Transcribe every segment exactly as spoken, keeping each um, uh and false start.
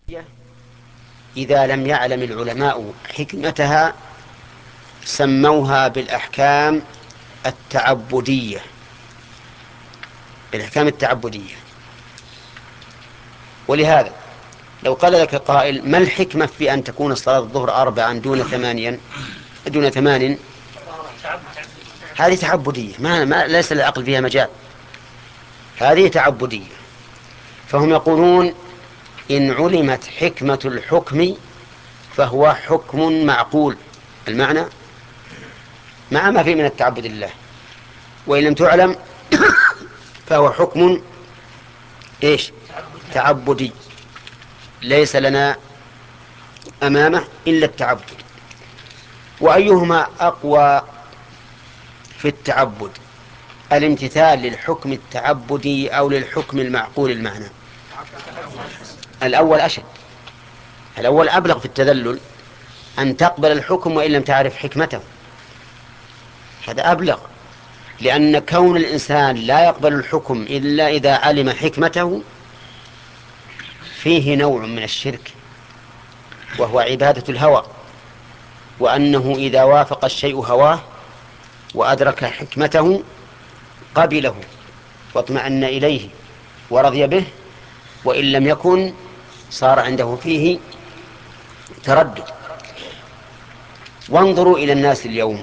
إذا لم يعلم العلماء حكمتها سموها بالأحكام التعبدية بالأحكام التعبدية. ولهذا لو قال لك قائل: ما الحكمة في أن تكون صلاة الظهر أربعا دون ثمانيا دون ثمان؟ هذه تعبدية، ما, ما ليس للعقل فيها مجال، هذه تعبدية. فهم يقولون: إن علمت حكمة الحكم فهو حكم معقول المعنى مع ما فيه من التعبد لله، وإن لم تعلم فهو حكم إيش؟ تعبدي، ليس لنا أمامه إلا التعبد. وأيهما أقوى في التعبد، الامتثال للحكم التعبدي أو للحكم المعقول المعنى؟ الأول أشد، الأول أبلغ في التذلل، أن تقبل الحكم وإن لم تعرف حكمته، هذا أبلغ، لأن كون الإنسان لا يقبل الحكم إلا إذا علم حكمته فيه نوع من الشرك، وهو عبادة الهوى، وأنه إذا وافق الشيء هواه وأدرك حكمته قبله واطمأن إليه ورضي به، وإن لم يكن صار عنده فيه تردد. وانظروا إلى الناس اليوم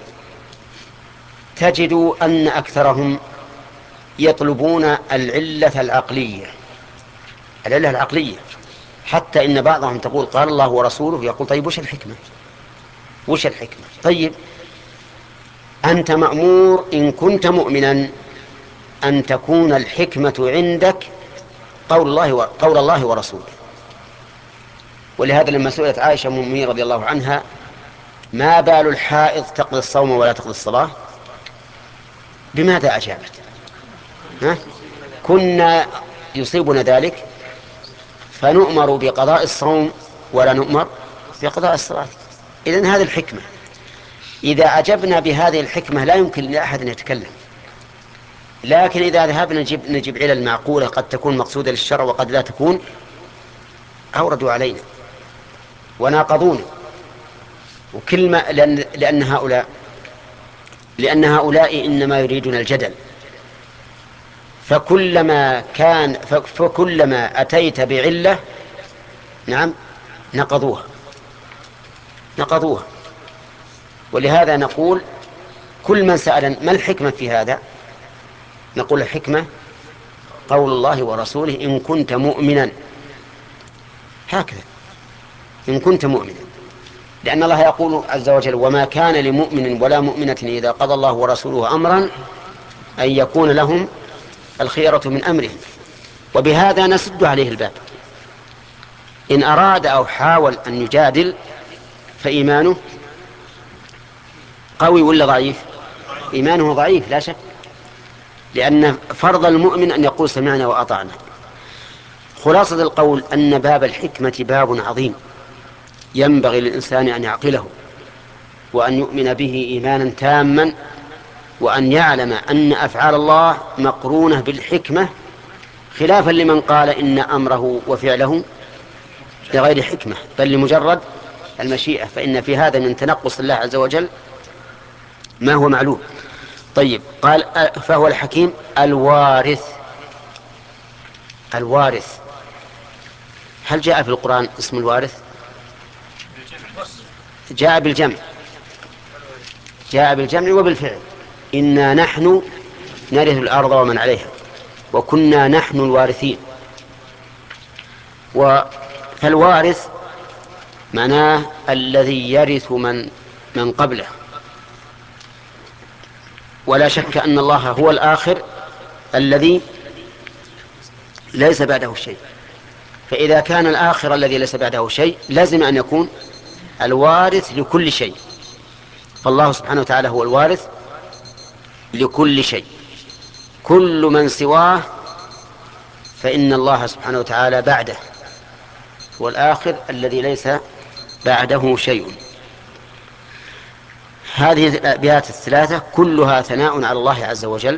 تجدوا أن أكثرهم يطلبون العلة العقلية، العلة العقلية، حتى إن بعضهم تقول قال الله ورسوله، يقول: طيب وش الحكمة؟ وش الحكمة؟ طيب أنت مأمور إن كنت مؤمنا أن تكون الحكمة عندك قول الله قول الله ورسوله. ولهذا لما سئلت عائشة أم المؤمنين رضي الله عنها: ما بال الحائض تقضي الصوم ولا تقضي الصلاة؟ بماذا أجابت؟ ها؟ كنا يصيبنا ذلك فنؤمر بقضاء الصوم ولا نؤمر بقضاء الصلاة. إذن هذه الحكمة، إذا أجبنا بهذه الحكمة لا يمكن لأحد أن يتكلم. لكن إذا ذهبنا نجيب, نجيب علل معقولة قد تكون مقصودة للشرع وقد لا تكون، أوردوا علينا وناقضونا. وكلمة لأن, لأن هؤلاء لأن هؤلاء إنما يريدون الجدل، فكلما كان فكلما أتيت بعلة نعم نقضوها نقضوها. ولهذا نقول: كل من سأل ما الحكمة في هذا، نقول: الحكمة قول الله ورسوله إن كنت مؤمنا. هكذا إن كنت مؤمنا، لأن الله يقول عز وجل: وما كان لمؤمن ولا مؤمنة إذا قضى الله ورسوله أمرا أن يكون لهم الخيرة من أمرهم. وبهذا نسد عليه الباب. إن أراد أو حاول أن يجادل فإيمانه قوي ولا ضعيف؟ إيمانه ضعيف لا شك، لأن فرض المؤمن أن يقول سمعنا وأطعنا. خلاصة القول أن باب الحكمة باب عظيم ينبغي للإنسان أن يعقله وأن يؤمن به إيمانا تاما، وأن يعلم أن أفعال الله مقرونة بالحكمة، خلافا لمن قال إن أمره وفعله لغير حكمة بل لمجرد المشيئة، فإن في هذا من تنقص الله عز وجل ما هو معلوم. طيب، قال: فهو الحكيم الوارث. الوارث، هل جاء في القرآن اسم الوارث؟ جاء بالجمع، جاء بالجمع وبالفعل: إنا نحن نرث الأرض ومن عليها وكنا نحن الوارثين. فالوارث معناه الذي يرث من من قبله، ولا شك أن الله هو الآخر الذي ليس بعده شيء. فإذا كان الآخر الذي ليس بعده شيء لازم أن يكون الوارث لكل شيء. فالله سبحانه وتعالى هو الوارث لكل شيء. كل من سواه فإن الله سبحانه وتعالى بعده هو الآخر الذي ليس بعده شيء. هذه الأبيات الثلاثة كلها ثناء على الله عز وجل.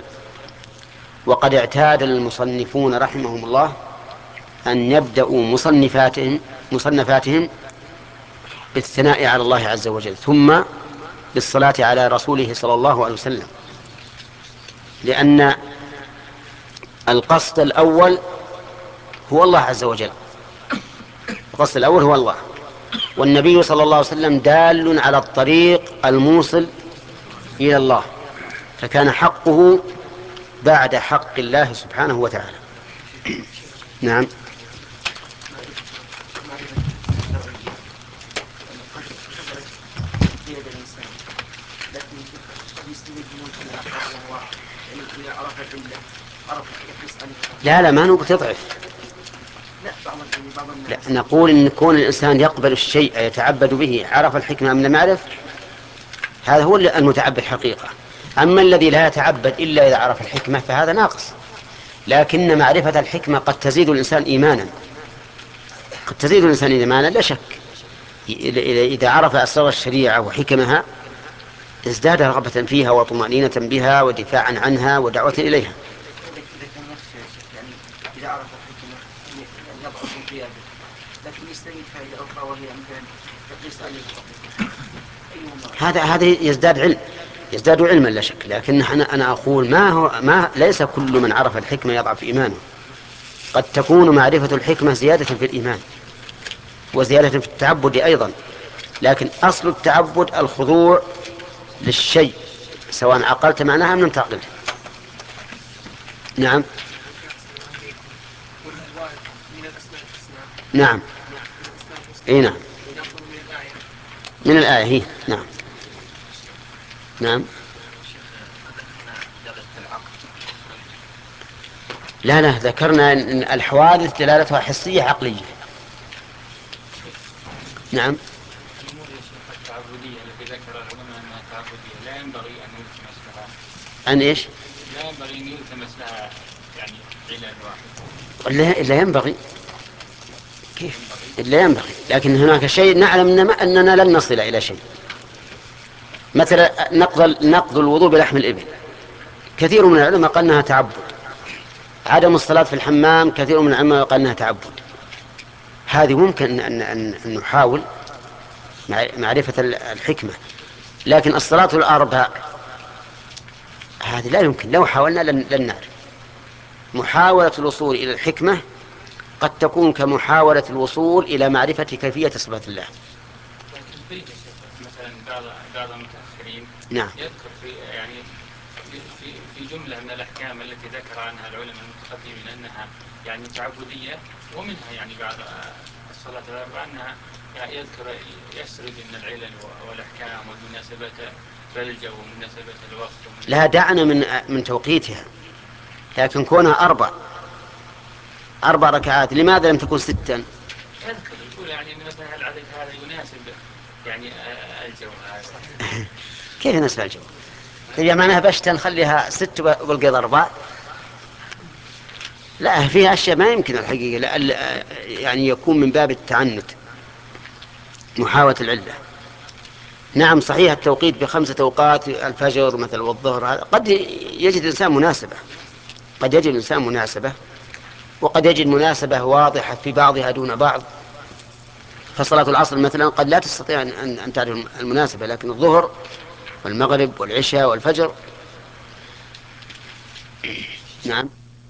وقد اعتاد المصنفون رحمهم الله أن يبدأوا مصنفاتهم مصنفاتهم بالثناء على الله عز وجل، ثم بالصلاة على رسوله صلى الله عليه وسلم، لأن القصد الأول هو الله عز وجل، القصد الأول هو الله، والنبي صلى الله عليه وسلم دال على الطريق الموصل إلى الله، فكان حقه بعد حق الله سبحانه وتعالى. نعم. لا لا ما نقول تضعف، لا نقول إن كون الإنسان يقبل الشيء يتعبد به عرف الحكمة من المعرف، هذا هو المتعبد حقيقة. أما الذي لا يتعبد إلا إذا عرف الحكمة فهذا ناقص. لكن معرفة الحكمة قد تزيد الإنسان إيمانا، قد تزيد الإنسان إيمانا لا شك. إذا عرف أسرار الشريعة وحكمها ازداد رغبة فيها وطمأنينة بها ودفاعا عنها ودعوة إليها. إذا عرف الحكمة يضعف انقياده، لكن يستفيد فائدة أخرى وهي مثلا يقيس عليه هذا هذا يزداد علم، يزداد علما لا شك. لكن أنا أنا أقول ما هو ما ليس كل من عرف الحكمة يضعف إيمانه، قد تكون معرفة الحكمة زيادة في الإيمان وزيادة في التعبد أيضا، لكن أصل التعبد الخضوع للشيء سواء عقلت معناها أم لم تعقله. نعم. نعم. اي نعم من الآية هي. نعم. نعم. لا لا ذكرنا أن الحوادث دلالتها حسية عقلية. نعم. الأمور يا شيخ التعبدية التي ذكر العلماء أنها تعبدية لا ينبغي أن يلتمس لها. أن إيش؟ لا ينبغي أن يلتمس لها يعني علل واحد. لا لا ينبغي. كيف؟ لا ينبغي، لكن هناك شيء نعلم أننا لن نصل إلى شيء، مثلا نقض نقض الوضوء بلحم الإبل، كثير من العلماء قال أنها تعبد. عدم الصلاة في الحمام كثير من العلماء قال أنها تعبد. هذه ممكن أن, أن, أن نحاول معرفة الحكمة، لكن الصلاة الأربع هذه لا يمكن، لو حاولنا لن, لن نعرف. محاولة الوصول إلى الحكمة قد تكون كمحاولة الوصول إلى معرفة كيفية صفات الله. مثلا بعض بعض المتأخرين نعم. يذكر في يعني في في جملة من الأحكام التي ذكر عنها العلماء المتقدمين أنها يعني تعبدية، ومنها يعني بعد الصلاة الأربع أنها يعني يذكر يسرد من العلل والأحكام والمناسبات بلجة ومناسبة الوقت. لا دعنا من من توقيتها، لكن كونها أربع أربع ركعات لماذا لم تكن ستا؟ يذكر يقول يعني أن مثلا العدد هذا يناسب يعني الجو هذا. كيف يناسب الجو؟ هي معناها بشتا نخليها ست والقيض أربع؟ لا فيها أشياء ما يمكن الحقيقة لا يعني يكون من باب التعنت محاولة العلة. نعم صحيح التوقيت بخمسة أوقات الفجر مثل والظهر هذا قد يجد الإنسان مناسبة، قد يجد الإنسان مناسبة وقد يجد مناسبة واضحة في بعضها دون بعض. فصلاة العصر مثلا قد لا تستطيع أن, أن تعرف المناسبة، لكن الظهر والمغرب والعشاء والفجر. نعم.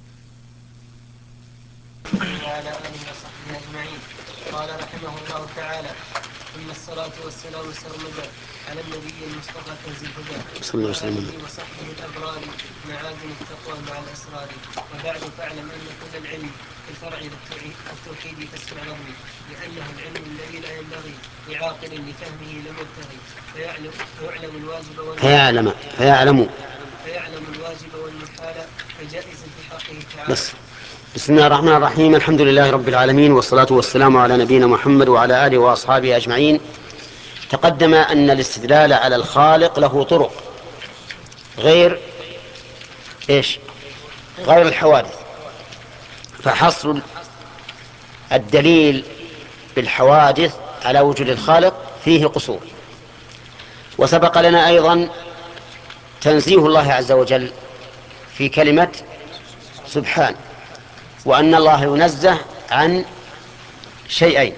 وعلى آله وصحبه أجمعين. قال رحمه الله تعالى: ثم الصلاة والسلام سرمدا على النبي المصطفى كنز الهدى وآله وصحبه الأبرار معادن التقوى مع الأسرار. وبعد فاعلم أن كل العلم في الفرع التوحيد فاسمع نظمي، لأنه العلم الذي لا ينبغي لعاقل لفهمه لم يبتغي، فيعلم, فيعلم الواجب والمحال فيعلم فيعلم الواجب والمحال فجائز في حقه تعالى. بس. بسم الله الرحمن الرحيم، الحمد لله رب العالمين، والصلاة والسلام على نبينا محمد وعلى آله وأصحابه أجمعين. تقدم أن الاستدلال على الخالق له طرق غير إيش؟ غير الحوادث، فحصر الدليل بالحوادث على وجود الخالق فيه قصور. وسبق لنا أيضا تنزيه الله عز وجل في كلمة سبحان، وأن الله ينزه عن شيئين: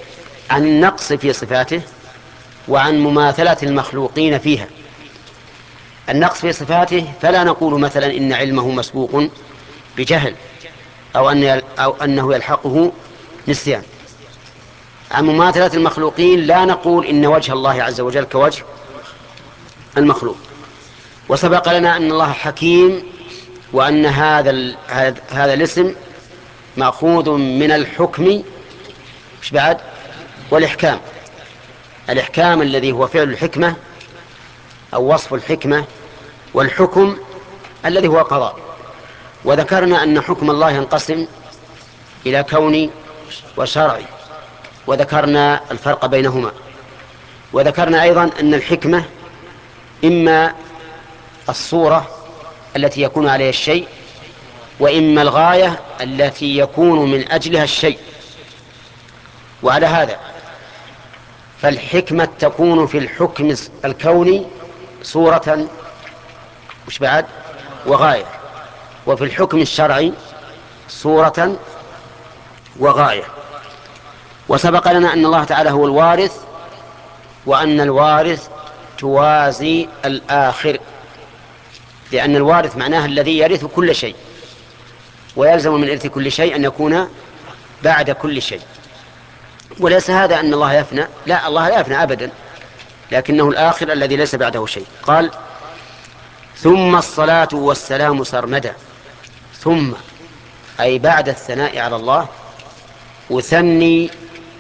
عن النقص في صفاته وعن مماثلة المخلوقين فيها. النقص في صفاته فلا نقول مثلا إن علمه مسبوق بجهل أو, أن أو أنه يلحقه نسيان. عن مماثلة المخلوقين لا نقول إن وجه الله عز وجل كوجه المخلوق. وسبق لنا أن الله حكيم وأن هذا هذا الاسم مأخوذ من الحكم مش بعد والإحكام. الإحكام الذي هو فعل الحكمة أو وصف الحكمة، والحكم الذي هو قضاء. وذكرنا أن حكم الله ينقسم إلى كوني وشرعي، وذكرنا الفرق بينهما. وذكرنا أيضا أن الحكمة إما الصورة التي يكون عليها الشيء، وإما الغاية التي يكون من أجلها الشيء. وعلى هذا فالحكمة تكون في الحكم الكوني صورة مش بعد وغاية، وفي الحكم الشرعي صورة وغاية. وسبق لنا أن الله تعالى هو الوارث، وأن الوارث توازي الآخر، لأن الوارث معناه الذي يرث كل شيء، ويلزم من إرث كل شيء أن يكون بعد كل شيء. وليس هذا أن الله يفنى، لا، الله لا يفنى أبدا، لكنه الآخر الذي ليس بعده شيء. قال ثم الصلاة والسلام سرمدا. ثم أي بعد الثناء على الله أثني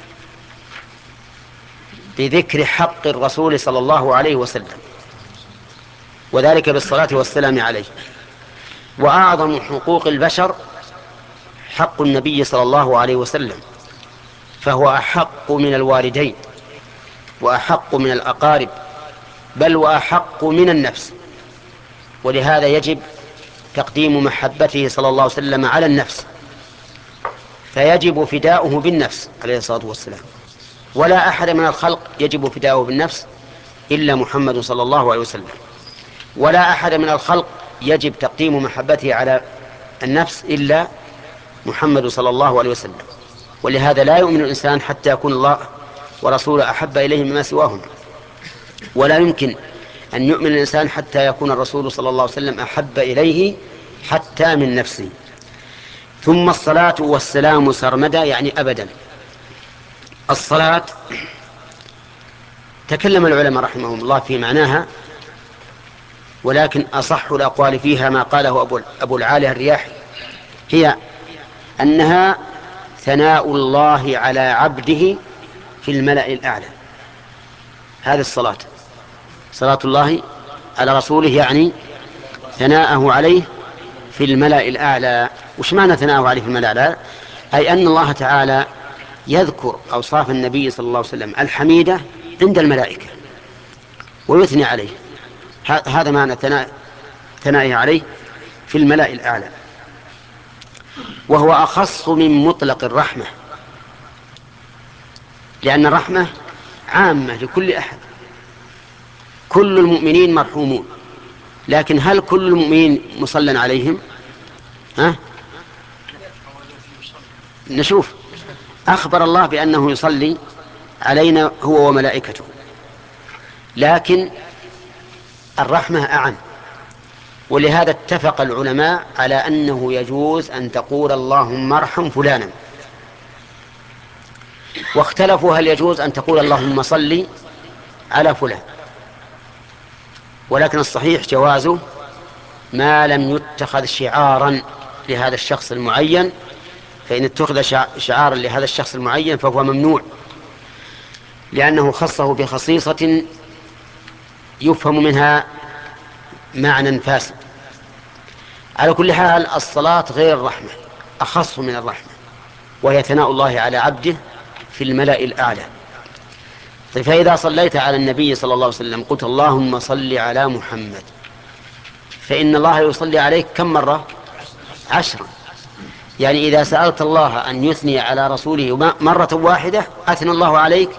بذكر حق الرسول صلى الله عليه وسلم، وذلك بالصلاة والسلام عليه. وأعظم حقوق البشر حق النبي صلى الله عليه وسلم، فهو أحق من الوالدين وأحق من الأقارب، بل وأحق من النفس. ولهذا يجب تقديم محبته صلى الله عليه وسلم على النفس، فيجب فداؤه بالنفس عليه الصلاة والسلام. ولا أحد من الخلق يجب فداؤه بالنفس إلا محمد صلى الله عليه وسلم، ولا أحد من الخلق يجب تقديم محبته على النفس إلا محمد صلى الله عليه وسلم. ولهذا لا يؤمن الإنسان حتى يكون الله ورسوله أحب إليه مما سواهم، ولا يمكن أن يؤمن الإنسان حتى يكون الرسول صلى الله عليه وسلم أحب إليه حتى من نفسه. ثم الصلاة والسلام سرمدا يعني أبدا. الصلاة تكلم العلماء رحمهم الله في معناها، ولكن أصح الأقوال فيها ما قاله أبو, أبو العالي الرياحي، هي أنها ثناء الله على عبده في الملأ الأعلى. هذه الصلاة صلاة الله على رسوله يعني ثناءه عليه في الملأ الأعلى. وش معنى ثناءه عليه في الملأ الأعلى؟ أي أن الله تعالى يذكر أوصاف النبي صلى الله عليه وسلم الحميدة عند الملائكة ويثني عليه. هذا معنى ثناء ثنائه عليه في الملأ الأعلى. وهو أخص من مطلق الرحمة، لأن الرحمة عامة لكل أحد، كل المؤمنين مرحومون. لكن هل كل المؤمنين مصلى عليهم؟ ها؟ نشوف. أخبر الله بأنه يصلي علينا هو وملائكته، لكن الرحمة أعم. ولهذا اتفق العلماء على أنه يجوز أن تقول اللهم ارحم فلانا، واختلفوا هل يجوز أن تقول اللهم صل على فلان. ولكن الصحيح جوازه ما لم يتخذ شعارا لهذا الشخص المعين، فإن اتخذ شعارا لهذا الشخص المعين فهو ممنوع، لأنه خصه بخصيصة يفهم منها معنى فاسد. على كل حال الصلاة غير الرحمة، أخص من الرحمة، وهي ثناء الله على عبده في الملأ الأعلى. فإذا صليت على النبي صلى الله عليه وسلم قلت اللهم صل على محمد، فإن الله يصلي عليك كم مرة؟ عشرا. يعني إذا سألت الله أن يثني على رسوله مرة واحدة أثنى الله عليك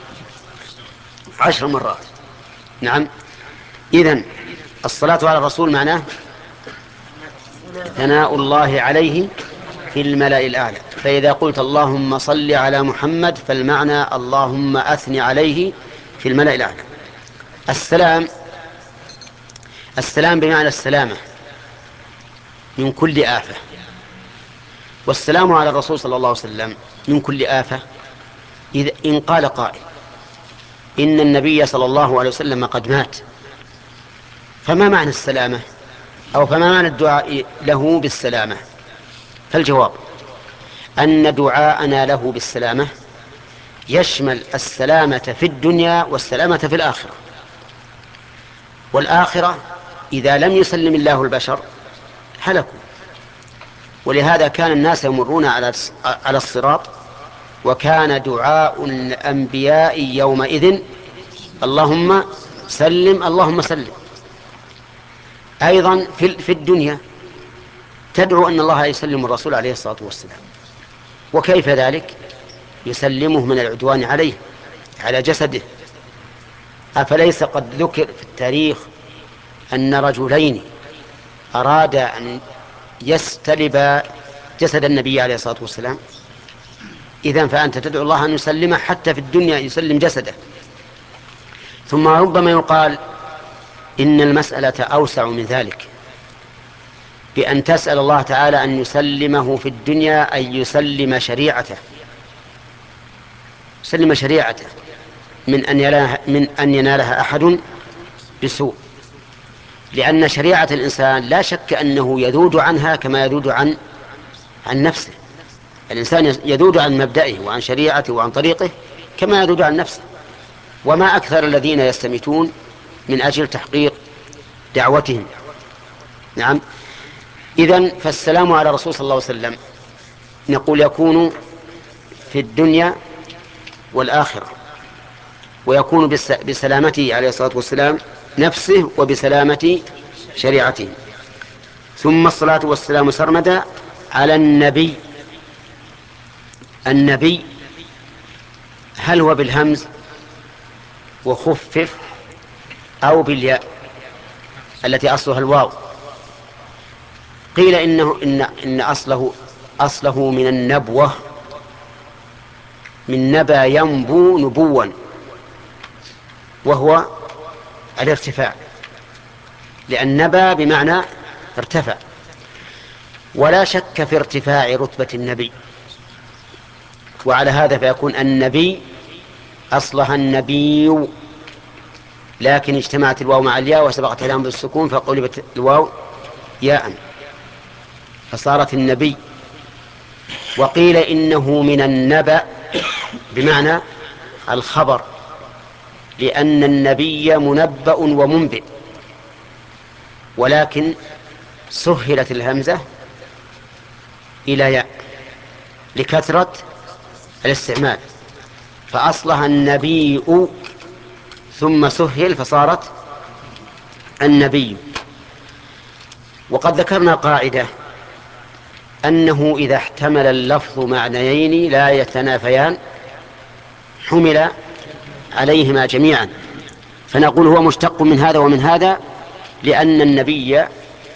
عشر مرات. نعم. إذن الصلاة على الرسول معناه ثناء الله عليه في الملأ الأعلى. فإذا قلت اللهم صل على محمد فالمعنى اللهم أثني عليه في الملأ الأعلى. السلام السلام بمعنى السلامة من كل آفة، والسلام على الرسول صلى الله عليه وسلم من كل آفة. إذا إن قال قائل إن النبي صلى الله عليه وسلم قد مات، فما معنى السلامة، أو فما معنى الدعاء له بالسلامة؟ فالجواب أن دعاءنا له بالسلامة يشمل السلامة في الدنيا والسلامة في الآخرة. والآخرة إذا لم يسلم الله البشر هلكوا. ولهذا كان الناس يمرون على الصراط وكان دعاء الأنبياء يومئذ اللهم سلم اللهم سلم. أيضا في الدنيا تدعو أن الله يسلم الرسول عليه الصلاة والسلام. وكيف ذلك؟ يسلمه من العدوان عليه على جسده. أفليس قد ذكر في التاريخ أن رجلين أرادا أن يستلب جسد النبي عليه الصلاة والسلام؟ إذن فأنت تدعو الله أن يسلمه حتى في الدنيا، يسلم جسده. ثم ربما يقال إن المسألة أوسع من ذلك، بأن تسأل الله تعالى أن يسلمه في الدنيا، أي يسلم شريعته يسلم شريعته من أن ينالها, من أن ينالها أحد بسوء. لأن شريعة الإنسان لا شك أنه يذود عنها كما يذود عن عن نفسه. الإنسان يذود عن مبدئه وعن شريعته وعن طريقه كما يذود عن نفسه. وما أكثر الذين يستمتون من أجل تحقيق دعوتهم. نعم. إذن فالسلام على الرسول صلى الله عليه وسلم نقول يكون في الدنيا والآخرة، ويكون بسلامته عليه الصلاة والسلام نفسه وبسلامة شريعته. ثم الصلاة والسلام سرمدا على النبي. النبي هل هو بالهمز وخفف أو بالياء التي أصلها الواو؟ قيل إنه إن, إن أصله أصله من النبوة، من نبا ينبو نبوا، وهو الارتفاع، لأن نبا بمعنى ارتفع. ولا شك في ارتفاع رتبة النبي، وعلى هذا فيكون النبي أصلها النبي، لكن اجتمعت الواو مع الياء وسبقت الياء بالسكون فقلبت الواو ياء فصارت النبي. وقيل إنه من النبأ بمعنى الخبر، لأن النبي منبأ ومنبئ، ولكن سهلت الهمزة إلى ياء لكثرة الاستعمال، فأصلها النبي ثم سهل فصارت النبي. وقد ذكرنا قاعدة أنه إذا احتمل اللفظ معنيين لا يتنافيان حمل عليهما جميعا، فنقول هو مشتق من هذا ومن هذا، لأن النبي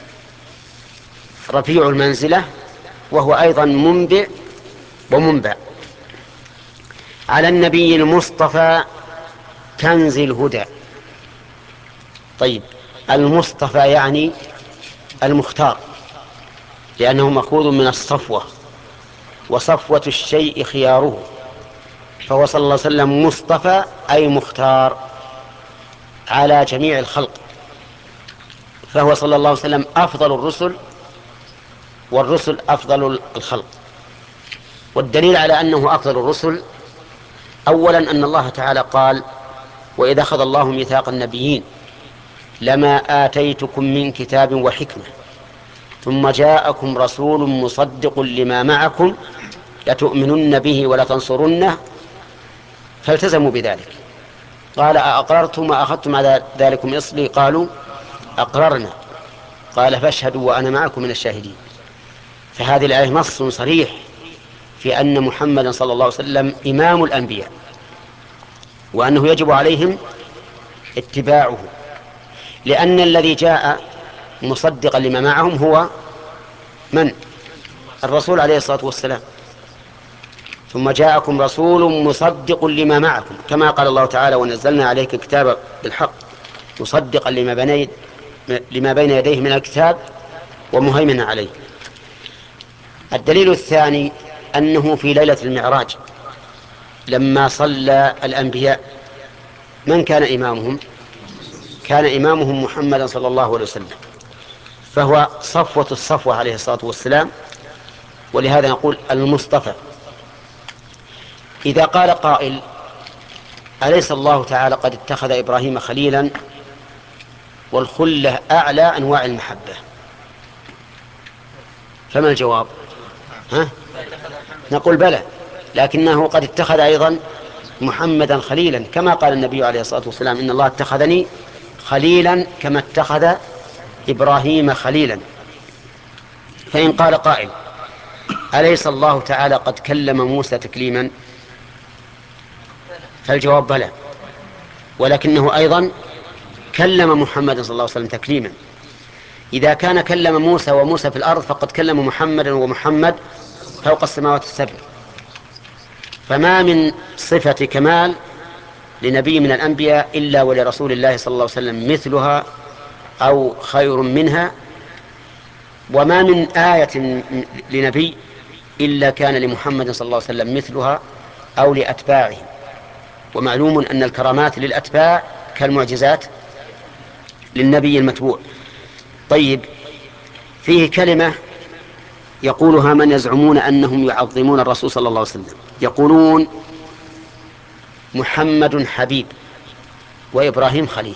رفيع المنزلة وهو أيضا منبئ ومنبأ. على النبي المصطفى كنز الهدى. طيب، المصطفى يعني المختار، لأنه مأخوذ من الصفوة، وصفوة الشيء خياره، فهو صلى الله عليه وسلم مصطفى أي مختار على جميع الخلق، فهو صلى الله عليه وسلم أفضل الرسل، والرسل أفضل الخلق. والدليل على أنه أفضل الرسل أولا أن الله تعالى قال: وإذا أخذ الله ميثاق النبيين لما آتيتكم من كتاب وحكمة ثم جاءكم رسول مصدق لما معكم لتؤمنن به ولتنصرنه فالتزموا بذلك. قال: أأقررتم وأخذتم على ذلكم إصري؟ قالوا: أقررنا. قال: فاشهدوا وأنا معكم من الشاهدين. فهذه الآية نص صريح في أن محمدا صلى الله عليه وسلم إمام الأنبياء، وأنه يجب عليهم اتباعه، لأن الذي جاء مصدقا لما معهم هو من؟ الرسول عليه الصلاة والسلام. ثم جاءكم رسول مصدق لما معكم، كما قال الله تعالى ونزلنا عليك الكتاب بالحق مصدقا لما بين لما بين يديه من الكتاب ومهيمنا عليه. الدليل الثاني أنه في ليلة المعراج لما صلى الأنبياء من كان إمامهم؟ كان إمامهم محمد صلى الله عليه وسلم، فهو صفوة الصفوة عليه الصلاة والسلام، ولهذا نقول المصطفى. إذا قال قائل أليس الله تعالى قد اتخذ إبراهيم خليلا والخلة أعلى أنواع المحبة؟ فما الجواب؟ ها؟ نقول بلى، لكنه قد اتخذ أيضا محمدا خليلا، كما قال النبي عليه الصلاة والسلام إن الله اتخذني خليلا كما اتخذ إبراهيم خليلا. فإن قال قائل أليس الله تعالى قد كلم موسى تكليما؟ فالجواب بلى، ولكنه أيضا كلم محمد صلى الله عليه وسلم تكليما. إذا كان كلم موسى وموسى في الأرض فقد كلم محمدا ومحمد فوق السماوات السبع. فما من صفة كمال لنبي من الأنبياء إلا ولرسول الله صلى الله عليه وسلم مثلها أو خير منها، وما من آية لنبي إلا كان لمحمد صلى الله عليه وسلم مثلها أو لأتباعه. ومعلوم أن الكرامات للأتباع كالمعجزات للنبي المتبوع. طيب، فيه كلمة يقولها من يزعمون أنهم يعظمون الرسول صلى الله عليه وسلم، يقولون محمد حبيب وإبراهيم خليل.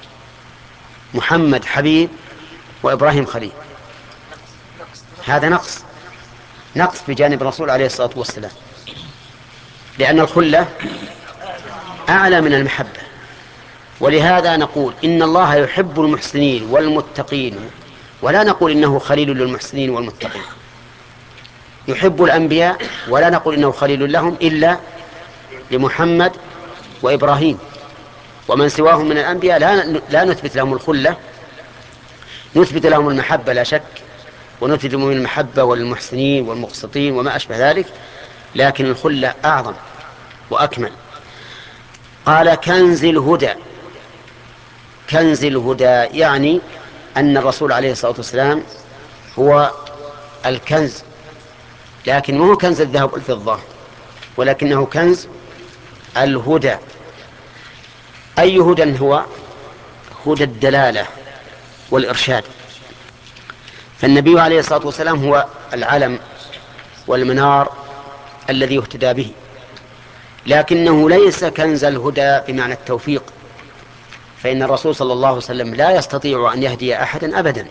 محمد حبيب وإبراهيم خليل، هذا نقص نقص بجانب الرسول عليه الصلاة والسلام، لأن الخلة أعلى من المحبة. ولهذا نقول إن الله يحب المحسنين والمتقين، ولا نقول إنه خليل للمحسنين والمتقين. يحب الأنبياء ولا نقول إنه خليل لهم إلا لمحمد وإبراهيم، ومن سواهم من الأنبياء لا لا نثبت لهم الخلة، نثبت لهم المحبة لا شك، ونثبت لهم المحبة والمحسنين والمقسطين وما أشبه ذلك، لكن الخلة أعظم وأكمل. قال كنز الهدى. كنز الهدى يعني أن الرسول عليه الصلاة والسلام هو الكنز، لكن مو كنز الذهب والفضة، ولكنه كنز الهدى. أي هدى هو؟ هدى الدلالة والإرشاد. فالنبي عليه الصلاة والسلام هو العلم والمنار الذي يهتدى به، لكنه ليس كنز الهدى بمعنى التوفيق، فإن الرسول صلى الله عليه وسلم لا يستطيع أن يهدي أحدا أبدا.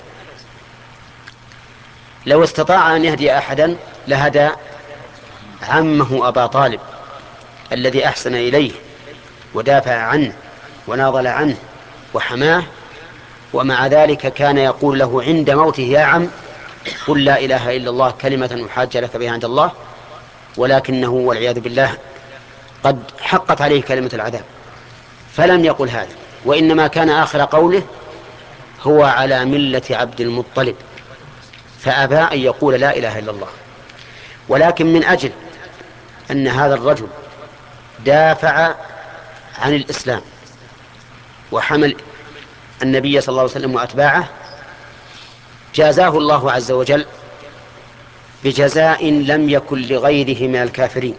لو استطاع أن يهدي أحدا لهدى عمه أبا طالب الذي أحسن إليه ودافع عنه وناضل عنه وحماه، ومع ذلك كان يقول له عند موته يا عم قل لا إله إلا الله كلمة أحاج لك بها عند الله، ولكنه والعياذ بالله قد حقت عليه كلمة العذاب فلم يقل هذا، وإنما كان آخر قوله هو على ملة عبد المطلب، فأبى أن يقول لا إله إلا الله. ولكن من أجل أن هذا الرجل دافع عن الإسلام وحمل النبي صلى الله عليه وسلم وأتباعه، جازاه الله عز وجل بجزاء لم يكن لغيره من الكافرين،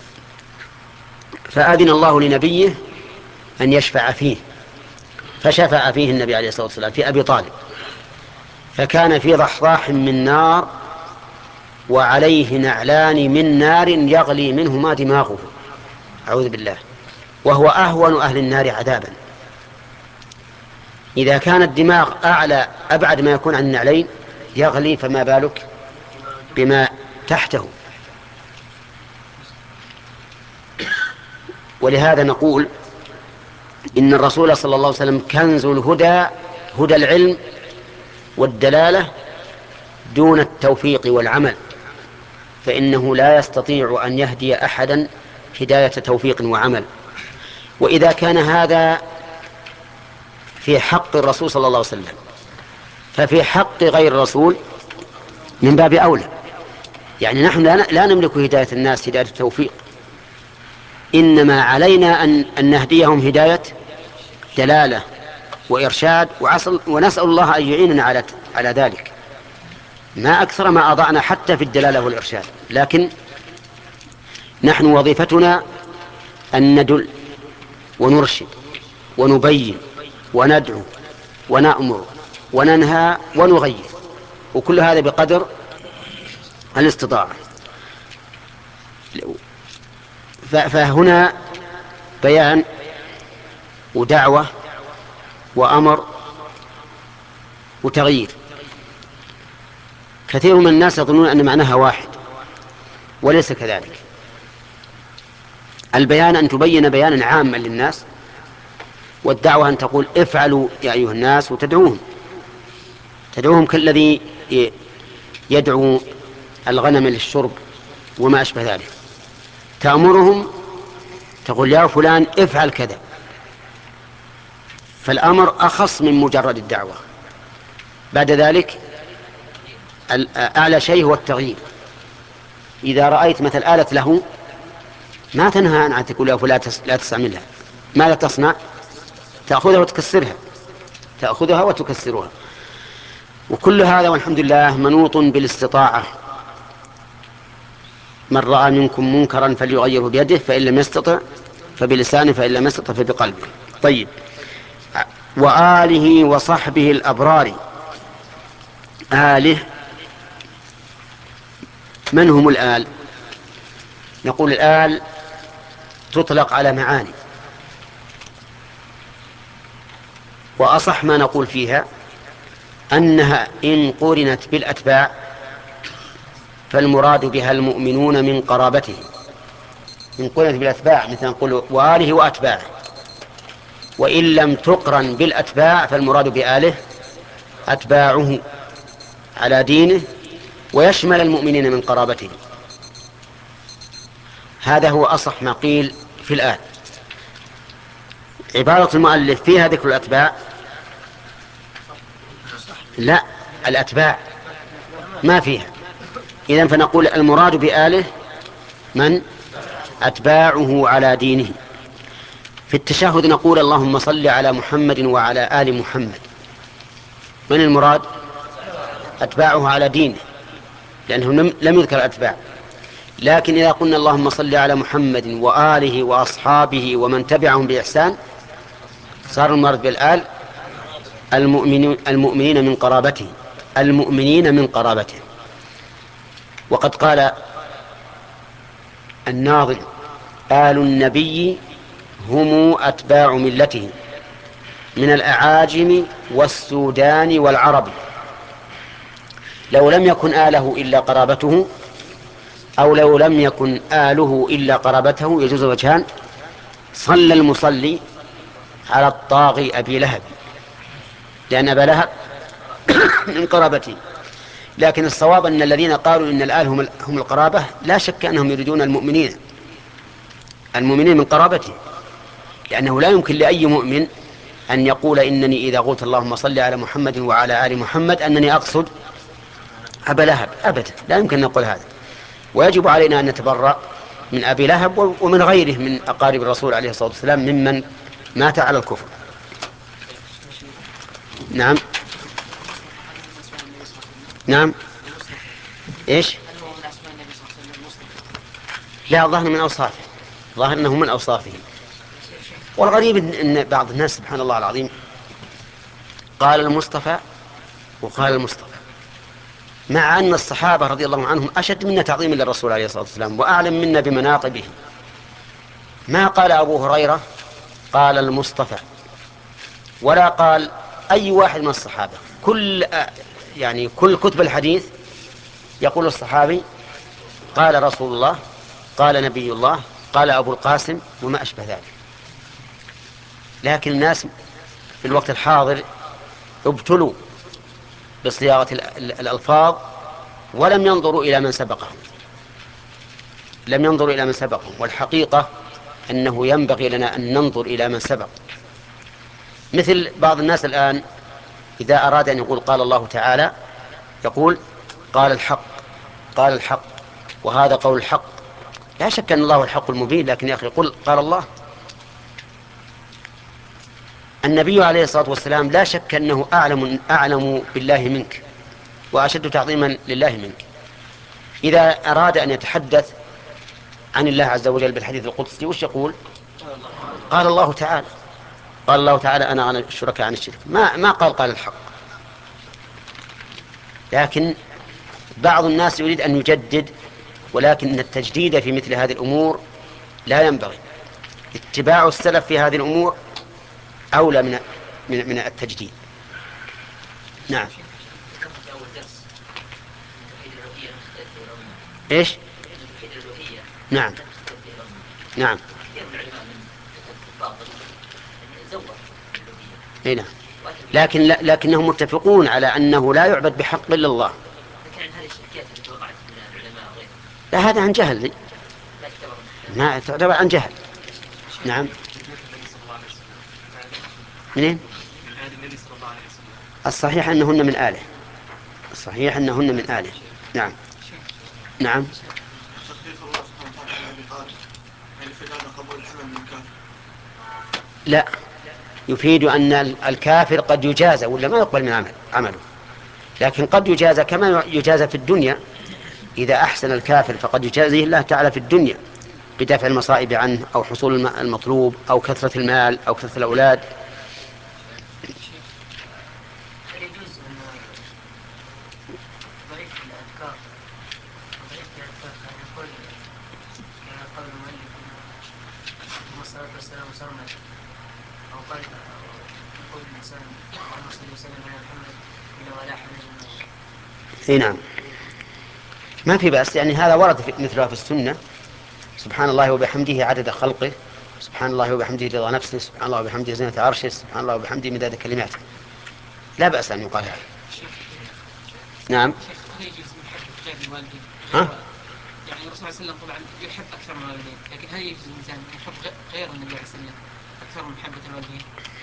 فأذن الله لنبيه أن يشفع فيه، فشفع فيه النبي عليه الصلاة والسلام في أبي طالب، فكان في ضحضاح من نار وعليه نعلان من نار يغلي منهما دماغه، أعوذ بالله، وهو أهون أهل النار عذابا. إذا كان الدماغ أعلى أبعد ما يكون عن النعلين يغلي، فما بالك بما تحته. ولهذا نقول إن الرسول صلى الله عليه وسلم كنز الهدى، هدى العلم والدلالة دون التوفيق والعمل، فإنه لا يستطيع أن يهدي أحدا هداية توفيق وعمل. وإذا كان هذا في حق الرسول صلى الله عليه وسلم ففي حق غير الرسول من باب أولى، يعني نحن لا نملك هداية الناس هداية التوفيق، إنما علينا أن, أن نهديهم هداية دلالة وإرشاد، ونسأل الله أن يعيننا على على ذلك. ما أكثر ما أضعنا حتى في الدلالة والإرشاد، لكن نحن وظيفتنا أن ندل ونرشد ونبين وندعو ونأمر وننهى ونغير، وكل هذا بقدر الاستطاعة. فهنا بيان ودعوة وأمر وتغيير. كثير من الناس يظنون أن معناها واحد، وليس كذلك. البيان أن تبين بيانا عاما للناس، والدعوة أن تقول افعلوا يا أيها الناس، وتدعوهم تدعوهم كالذي يدعو الغنم للشرب وما أشبه ذلك. تأمرهم تقول يا فلان افعل كذا، فالأمر أخص من مجرد الدعوة. بعد ذلك أعلى شيء هو التغيير. إذا رأيت مثل آلة له ما تنهى عنها، تقول له لا تستعملها. ماذا تصنع؟ تأخذها وتكسرها، تأخذها وتكسرها. وكل هذا والحمد لله منوط بالاستطاعة. من رأى منكم منكرا فليغيره بيده، فإن لم يستطع فبلسانه، فإن لم يستطع فبقلبه. طيب، وآله وصحبه الأبرار. آله، من هم الآل؟ نقول الآل تطلق على معاني، وأصح ما نقول فيها أنها إن قرنت بالأتباع فالمراد بها المؤمنون من قرابته. إن قرنت بالأتباع مثل نقول وآله وأتباعه، وإن لم تقرن بالأتباع فالمراد بآله أتباعه على دينه، ويشمل المؤمنين من قرابته. هذا هو أصح ما قيل في الآن. عبارة المؤلف فيها ذكر الأتباع؟ لا، الأتباع ما فيها. إذن فنقول المراد بآله من أتباعه على دينه. في التشهد نقول اللهم صل على محمد وعلى آل محمد. من المراد؟ أتباعه على دينه، لأنه لم يذكر أتباع. لكن إذا قلنا اللهم صل على محمد وآله وأصحابه ومن تبعهم بإحسان، صار المراد بالآل المؤمنين, المؤمنين من قرابته، المؤمنين من قرابته. وقد قال الناظم آل النبي هم أتباع ملته من الأعاجم والسودان والعرب. لو لم يكن آله إلا قرابته، أو لو لم يكن آله إلا قرابته، يجوز وجهان: صلى المصلي على الطاغي أبي لهب، لأن أبا لهب من قرابته. لكن الصواب أن الذين قالوا إن الآل هم القرابة لا شك أنهم يريدون المؤمنين المؤمنين من قرابته، لأنه لا يمكن لأي مؤمن أن يقول إنني إذا قلت اللهم صل على محمد وعلى آل محمد أنني أقصد أبا لهب، أبدا لا يمكن أن نقول هذا. ويجب علينا أن نتبرأ من أبي لهب ومن غيره من أقارب الرسول عليه الصلاة والسلام ممن مات على الكفر. نعم نعم إيش؟ لا، ظهر من أوصافه، ظهر أنه من أوصافه. والغريب أن بعض الناس سبحان الله العظيم قال المصطفى وقال المصطفى، مع أن الصحابة رضي الله عنهم أشد منا تعظيما للرسول عليه الصلاة والسلام وأعلم منا بمناقبه. ما قال أبو هريرة قال المصطفى، ولا قال أي واحد من الصحابة. كل يعني كل كتب الحديث يقول الصحابي قال رسول الله، قال نبي الله، قال أبو القاسم، وما أشبه ذلك. لكن الناس في الوقت الحاضر ابتلوا بصياغة الألفاظ ولم ينظروا إلى من سبقهم لم ينظروا إلى من سبقهم والحقيقة أنه ينبغي لنا أن ننظر إلى من سبق. مثل بعض الناس الآن إذا أراد أن يقول قال الله تعالى يقول قال الحق، قال الحق، وهذا قول الحق. لا شك أن الله هو الحق المبين، لكن يا أخي قل قال الله. النبي عليه الصلاة والسلام لا شك أنه أعلم, أعلم بالله منك وأشد تعظيما لله منك. إذا أراد أن يتحدث عن الله عز وجل بالحديث القدسي وش يقول؟ قال الله تعالى. قال الله تعالى أنا عن الشركاء عن الشرك، ما ما قال قال الحق. لكن بعض الناس يريد أن يجدد، ولكن التجديد في مثل هذه الأمور لا ينبغي. اتباع السلف في هذه الأمور أولى من من, من التجديد. نعم. إيش؟ نعم نعم هنا. لكن لكنهم متفقون على أنه لا يعبد بحق إلا الله. لا هذا عن جهل، ما تعتبر عن جهل. نعم. منين؟ الصحيح أنهن من آله. الصحيح أنهن من آله. نعم نعم. لا، يفيد أن الكافر قد يجازى ولا ما يقبل من عمله، لكن قد يجازى كما يجازى في الدنيا. إذا أحسن الكافر فقد يجازيه الله تعالى في الدنيا بدفع المصائب عنه أو حصول المطلوب أو كثرة المال أو كثرة الأولاد. اي نعم، ما في بأس، يعني هذا ورد في مثلها في السنة. سبحان الله وبحمده عدد خلقه، سبحان الله وبحمده رضا نفسه، سبحان الله وبحمده زينة عرشه، سبحان الله وبحمده مداد كلماته. لا بأس أن يقال هذا. نعم. ها؟ يعني الرسول صلى الله عليه وسلم طبعا يحب أكثر من الوالدين، لكن هل يجوز الإنسان يحب غير النبي عليه الصلاة والسلام أكثر من محبة الوالدين؟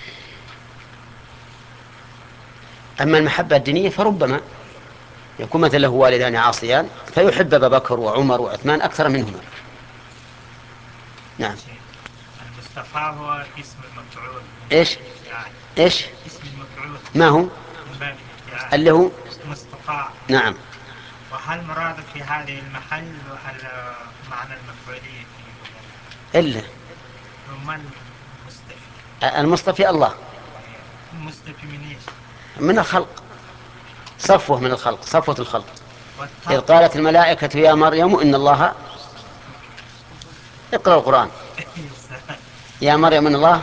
أما المحبة الدينية فربما يكون مثلا له والدان عاصيان فيحب أبا بكر وعمر وعثمان أكثر منهما. نعم. المصطفى هو اسم المفعول. إيش؟ يعني إيش؟ اسم المفعول. ما هو؟ يعني اللي هو مصطفى. نعم. وهل مراد في هذه المحل معنى المفعولية؟ إلا ثم المصطفى. المصطفى الله. المصطفى من إيش؟ من الخلق، صفوة من الخلق، صفوة الخلق. إذ قالت الملائكة يا مريم إن الله، اقرأ القرآن، يا مريم إن الله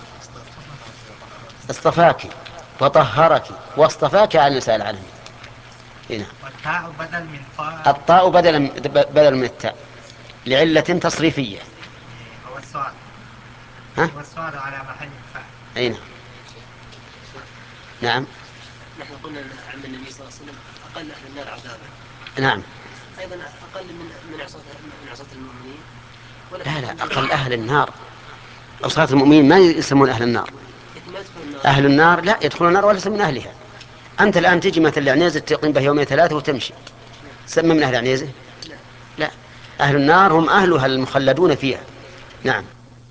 اصطفاك وطهرك واصطفاك على نساء العالمين. هنا والتاء بدل من طاء. الطاء بدل بدل من التاء لعلة تصريفية. هو السؤال. ها؟ هو السؤال على محل الفاء. أين؟ نعم. نحن قلنا أن عم النبي صلى الله عليه وسلم أقل أهل النار عذابا. نعم. أيضا أقل من من عصاة من عصاة المؤمنين. لا لا، أقل أهل النار عصاة المؤمنين ما يسمون أهل النار. أهل النار لا يدخلون النار وليس من أهلها. أنت الآن تجي مثل العنيزة تقيم به يومين ثلاثة وتمشي، سمى من أهل العنيزة؟ لا، أهل النار هم أهلها المخلدون فيها. نعم.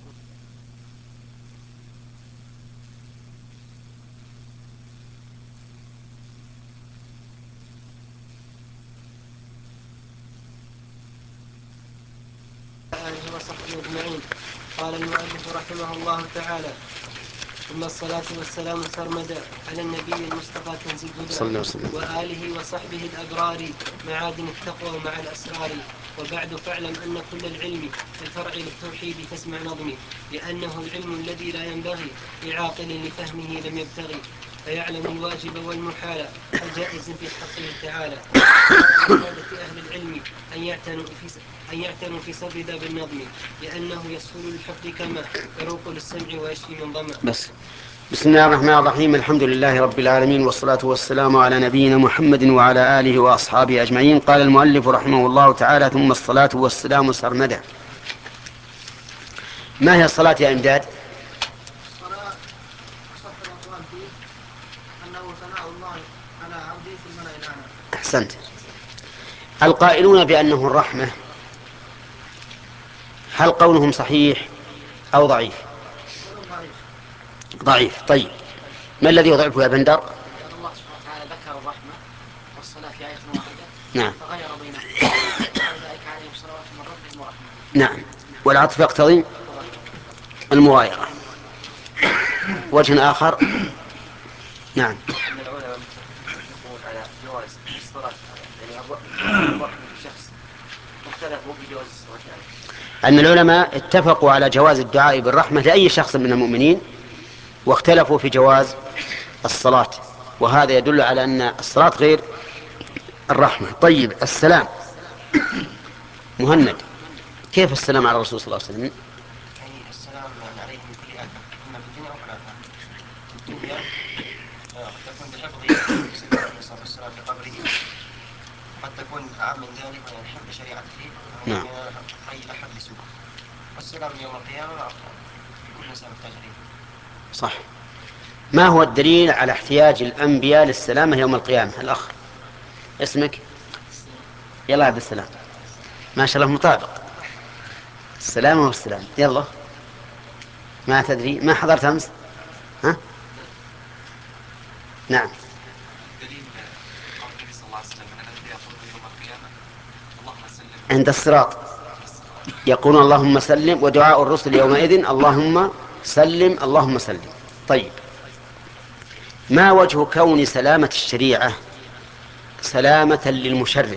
آله وصحبه أجمعين. قال المؤلف رحمه الله تعالى: ثم الصلاة والسلام سرمدا على النبي المصطفى كنز الهدى وآله وصحبه الأبرار معادن التقوى مع الأسرار. وبعد فاعلم أن كل العلم الفرع للتوحيد فاسمع نظمي، لأنه العلم الذي لا ينبغي لعاقل لفهمه لم يبتغي، فيعلم الواجب والمحال الجائز في حقه تعالى. وعادة أهل العلم أن يعتنوا في أن يعتنوا في صدر باب النظم، لأنه يسهل للحفظ كما يروق للسمع ويشفي من ظمأ. بس بسم الله الرحمن الرحيم، الحمد لله رب العالمين، والصلاة والسلام على نبينا محمد وعلى آله وأصحابه أجمعين. قال المؤلف رحمه الله تعالى: ثم الصلاة والسلام سرمدا. ما هي الصلاة يا إمداد؟ الصلاة صح الأقوال فيه أنه ثناء الله على عبده في الملأ الأعلى. أحسنت. القائلون بأنه الرحمة هل قولهم صحيح أو ضعيف؟ ضعيف. طيب ما الذي يضعفه يا بندر؟ لأن الله سبحانه وتعالى ذكر الرحمة والصلاة في آية واحدة نعم. فغير بينهم أولئك عليهم صلوات من ربهم ورحمة. نعم، والعطف يقتضي المغايرة. وجه آخر. نعم. أن العلماء يتفقون على جواز الصلاة يعني الرحمة الشخص واختلفوا في جواز الصلاة عليه. أن العلماء اتفقوا على جواز الدعاء بالرحمة لأي شخص من المؤمنين واختلفوا في جواز الصلاة، وهذا يدل على أن الصلاة غير الرحمة. طيب السلام. مهند، كيف السلام على الرسول صلى الله عليه وسلم؟ يعني السلام عليه من كل آفة إما في الدنيا أو في الآخرة. في الدنيا قد تكون بحفظ عليه الصلاة والسلام في قبره، قد تكون أعم من ذلك يعني حفظ شريعته أو نعم. أي أحد لسوء. والسلام يوم القيامة كل إنسان محتاج إليه. صح. ما هو الدليل على احتياج الأنبياء للسلامة يوم القيامة؟ الأخ اسمك؟ يلا عبد السلام، ما شاء الله مطابق. السلامة والسلام. يلا. ما تدري؟ ما حضرت أمس؟ ها؟ نعم. دليل قول النبي صلى الله عليه وسلم أن الأنبياء يقولون يوم القيامة اللهم سلم. عند الصراط يقول اللهم سلم، ودعاء الرسل يومئذ اللهم سلم اللهم سلم. طيب ما وجه كون سلامة الشريعة سلامة للمشرع؟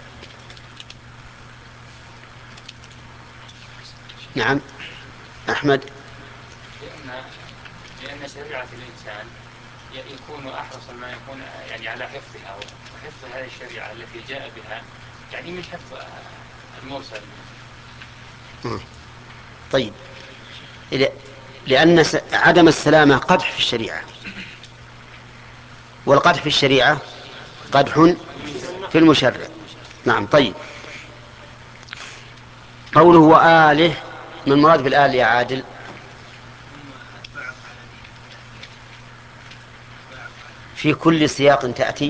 نعم أحمد. لأن لأن شريعة الإنسان يكون أحرص ما يكون يعني على حفظها، وحفظ هذه الشريعة التي جاء بها يعني من حفظ المرسل. طيب لأن عدم السلامة قدح في الشريعة، والقدح في الشريعة قدح في المشرع. نعم. طيب قوله وآله، من المراد بالآل يا عادل؟ في كل سياق تأتي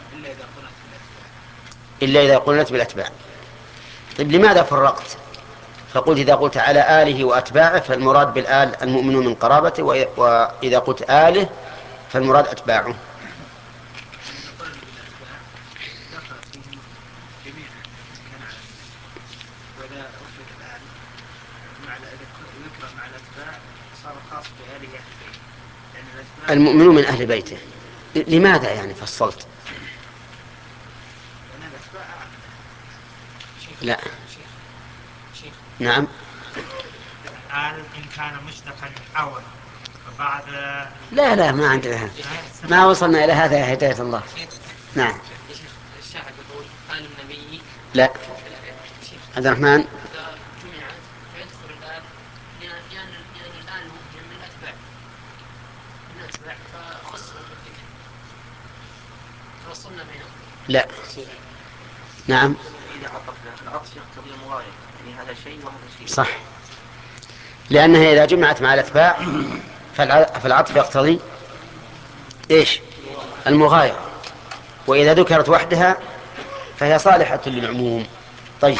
إلا إذا قلت بالأتباع. طيب لماذا فرقت فقلت إذا قلت على آله وأتباعه فالمراد بالآل المؤمنون من قرابته، وإذا قلت آله فالمراد أتباعه؟ وإذا أفرد الآن مع ذكر مع الأتباع صار خاص بآله أهل البيت، يعني الأتباع المؤمنون من أهل بيته. لماذا يعني فصلت؟ لأن الأتباع أعم. لا. نعم. آل إن كان مشتقا أول فبعد. لا لا ما عندنا، ما وصلنا إلى هذا يا هداية الله. نعم. يا شيخ الشاعر يقول آل النبي. لا. عبد الرحمن. جمعت فيدخل الآل لأن لأن الآل مهم من الأتباع من الأتباع فخصوا بالذكر فوصلنا بينهم. لا. نعم. إذا عطفنا العطف يقتضي المغايرة، يعني هذا شيء وهذا شيء. صح، لأنها إذا جمعت مع الأتباع فالعطف يقتضي إيش؟ المغايرة، وإذا ذكرت وحدها فهي صالحة للعموم. طيب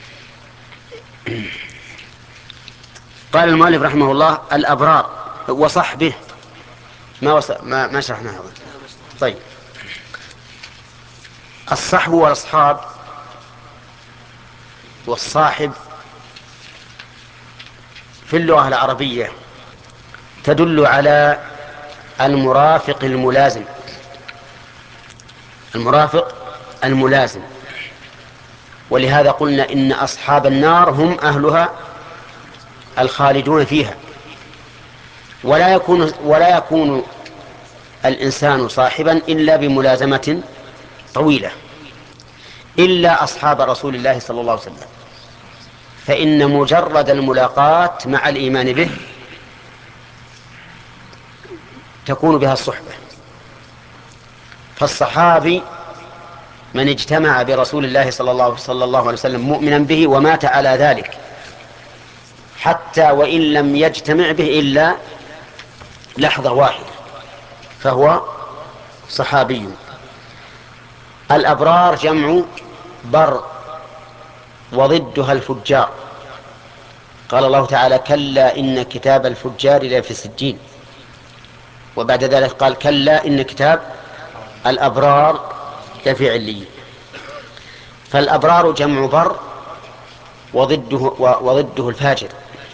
قال المؤلف رحمه الله الأبرار وصحبه، ما وص... ما, ما شرحنا هذا. طيب الصحب والأصحاب والصاحب في اللغة العربية تدل على المرافق الملازم، المرافق الملازم. ولهذا قلنا إن أصحاب النار هم أهلها الخالدون فيها. ولا يكون ولا يكون الإنسان صاحبا إلا بملازمة طويلة، إلا أصحاب رسول الله صلى الله عليه وسلم، فإن مجرد الملاقاة مع الإيمان به تكون بها الصحبة. فالصحابي من اجتمع برسول الله صلى الله, صلى الله عليه وسلم مؤمنا به ومات على ذلك، حتى وإن لم يجتمع به إلا لحظة واحدة، فهو صحابي. الأبرار جمع بر وضدها الفجار. قال الله تعالى كلا إن كتاب الفجار لفي سجين، وبعد ذلك قال كلا إن كتاب الأبرار لفي عليين. فالأبرار جمع بر وضده, وضده الفاجر.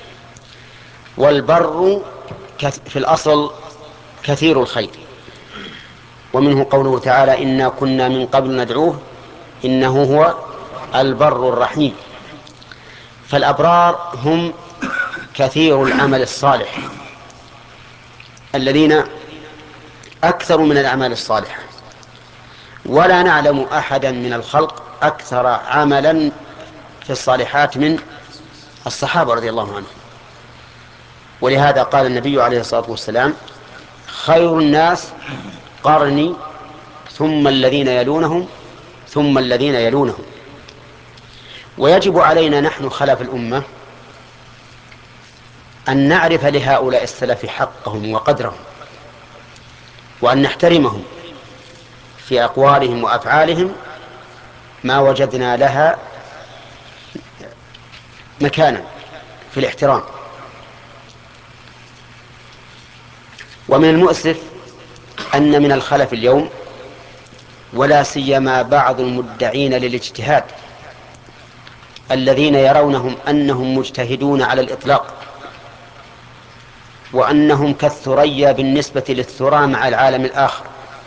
والبر في الأصل كثير الخير، ومنه قوله تعالى إنا كنا من قبل ندعوه إنه هو البر الرحيم. فالأبرار هم كثير العمل الصالح الذين أكثر من الأعمال الصالحة، ولا نعلم أحدا من الخلق أكثر عملا في الصالحات من الصحابة رضي الله عنهم. ولهذا قال النبي عليه الصلاة والسلام خير الناس قرني ثم الذين يلونهم ثم الذين يلونهم. ويجب علينا نحن خلف الأمة أن نعرف لهؤلاء السلف حقهم وقدرهم، وأن نحترمهم في أقوالهم وأفعالهم ما وجدنا لها مكانا في الاحترام. ومن المؤسف أن من الخلف اليوم ولا سيما بعض المدعين للاجتهاد الذين يرونهم أنهم مجتهدون على الإطلاق وأنهم كالثريا بالنسبة للثرى مع العالم الآخر.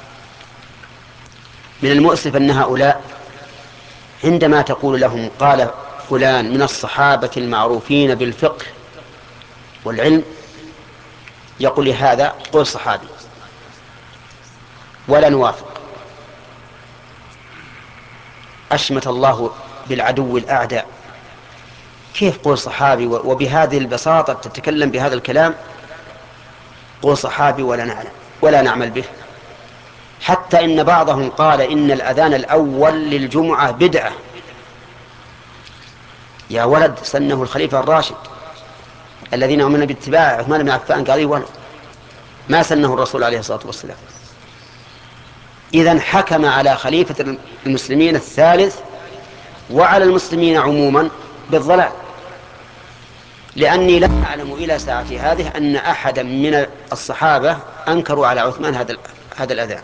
من المؤسف أن هؤلاء عندما تقول لهم قال فلان من الصحابة المعروفين بالفقه والعلم يقول هذا قول صحابي ولا نوافق. أشمت الله بالعدو الأعداء، كيف قول صحابي وبهذه البساطة تتكلم بهذا الكلام؟ قول صحابي ولا نعلم ولا نعمل به. حتى إن بعضهم قال إن الأذان الأول للجمعة بدعة. يا ولد سنه الخليفة الراشد الذين أمرنا باتباع عثمان بن عفان، قال ولد ما سنه الرسول عليه الصلاة والسلام. إذن حكم على خليفة المسلمين الثالث وعلى المسلمين عموما بالضلال، لأني لا أعلم إلى ساعتي هذه أن أحدا من الصحابة أنكروا على عثمان هذا هذا الأذان.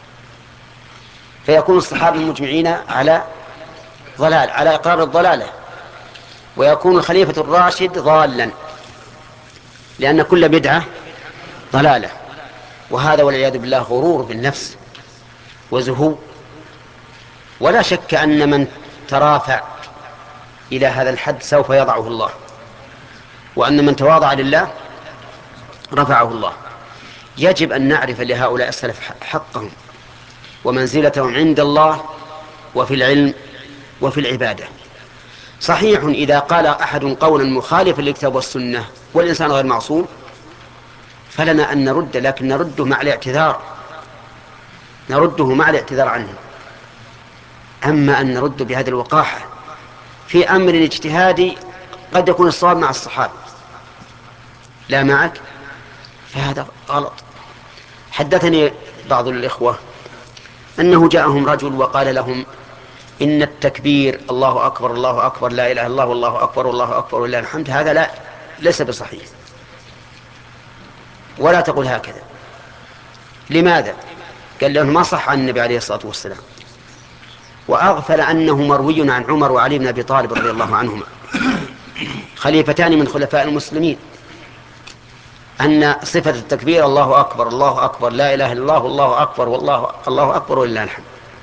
فيكون الصحابة مجمعين على ضلال، على إقرار الضلالة، ويكون الخليفة الراشد ضالا، لأن كل بدعة ضلالة. وهذا والعياذ بالله غرور بالنفس وزهو. ولا شك أن من ترافع إلى هذا الحد سوف يضعه الله، وأن من تواضع لله رفعه الله. يجب أن نعرف لهؤلاء السلف حقهم ومنزلتهم عند الله وفي العلم وفي العبادة. صحيح إذا قال أحد قولا مخالفا للكتاب والسنة والإنسان غير معصوم فلنا أن نرد، لكن نرده مع الاعتذار، نرده مع الاعتذار عنه. أما أن نرد بهذه الوقاحة في أمر اجتهادي قد يكون الصواب مع الصحابة لا معك، فهذا غلط. حدثني بعض الإخوة أنه جاءهم رجل وقال لهم إن التكبير الله أكبر الله أكبر لا إله إلا الله والله أكبر والله أكبر ولله الحمد هذا لا ليس بصحيح، ولا تقول هكذا. لماذا؟ قال لأنه ما صح عن النبي عليه الصلاة والسلام، وأغفل أنه مروي عن عمر وعلي بن أبي طالب رضي الله عنهما خليفتان من خلفاء المسلمين أن صفة التكبير الله أكبر الله أكبر لا إله إلا الله والله أكبر والله الله أكبر ولله الحمد.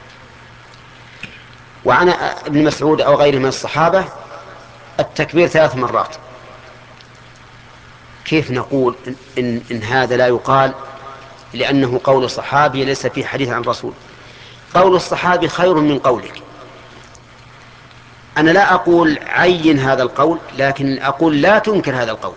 وعن ابن مسعود أو غيره من الصحابة التكبير ثلاث مرات. كيف نقول إن, إن هذا لا يقال لأنه قول الصحابي ليس فيه حديث عن الرسول؟ قول الصحابي خير من قولك. أنا لا أقول عين هذا القول، لكن أقول لا تنكر هذا القول،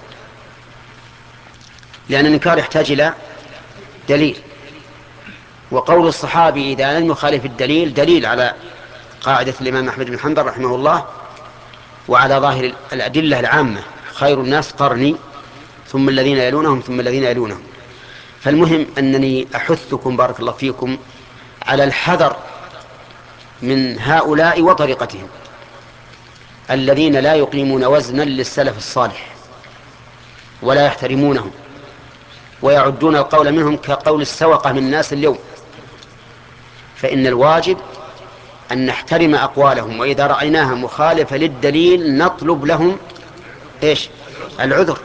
لأن الإنكار يحتاج إلى دليل، وقول الصحابي إذا لم يخالف الدليل دليل على قاعدة الإمام أحمد بن حنبل رحمه الله وعلى ظاهر الأدلة العامة خير الناس قرني ثم الذين يلونهم ثم الذين يلونهم. فالمهم أنني أحثكم بارك الله فيكم على الحذر من هؤلاء وطريقتهم الذين لا يقيمون وزنا للسلف الصالح ولا يحترمونهم ويعدون القول منهم كقول السوقة من الناس اليوم. فإن الواجب أن نحترم أقوالهم، وإذا رأيناها مخالفة للدليل نطلب لهم إيش؟ العذر،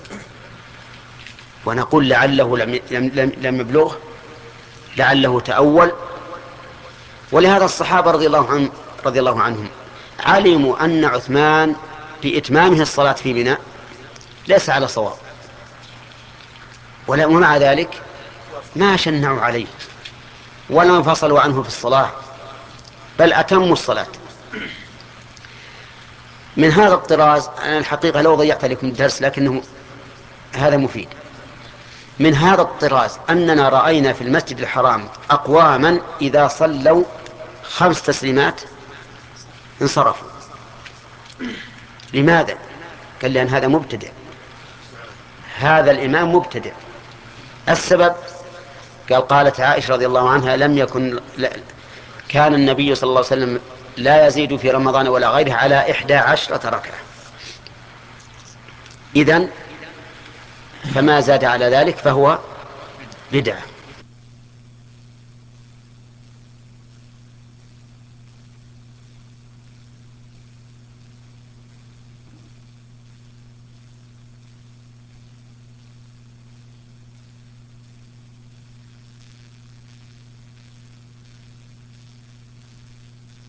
ونقول لعله لم لم لم يبلغه، لعله تأول. ولهذا الصحابة رضي الله عنهم رضي الله عنهم علموا أن عثمان بإتمامه الصلاة في منى ليس على صواب، ومع ذلك ما شنعوا عليه ولا انفصلوا عنه في الصلاة، بل أتموا الصلاة. من هذا الطراز، أنا الحقيقة لو ضيعت لكم الدرس لكنه هذا مفيد. من هذا الطراز أننا رأينا في المسجد الحرام أقواما إذا صلوا خمس تسليمات انصرفوا. لماذا؟ قال لأن هذا مبتدع، هذا الإمام مبتدع. السبب قال قالت عائشة رضي الله عنها لم يكن لا كان النبي صلى الله عليه وسلم لا يزيد في رمضان ولا غيره على إحدى عشرة ركعة، إذن فما زاد على ذلك فهو بدعة.